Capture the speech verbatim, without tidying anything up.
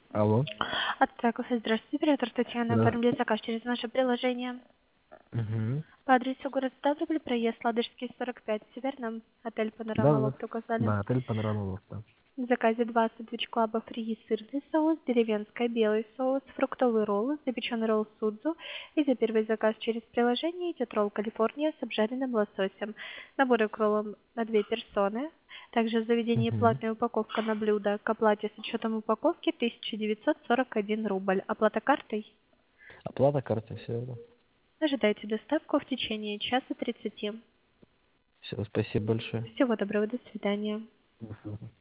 Алло. Отстраковка, здравствуйте, оператор Татьяна. Да. Оформили заказ через наше приложение. Угу. По адресу город Ставрополь, проезд Ладожский, сорок пять, Северном, отель Да, Панорама да, да. Лофт указали. Да, отель Панорама Лофт, да. В заказе два сэндвичка фри, сырный соус, деревенская белый соус, фруктовый ролл, запеченный ролл судзу. И за первый заказ через приложение идет ролл Калифорния с обжаренным лососем. Наборы к роллам на две персоны. Также в заведении Угу. платная упаковка на блюдо. К оплате с учетом упаковки тысяча девятьсот сорок один рубль. Оплата картой. Оплата карты, все это. Ожидайте доставку в течение часа тридцати. Все, спасибо большое. Всего доброго, до свидания. Мгм.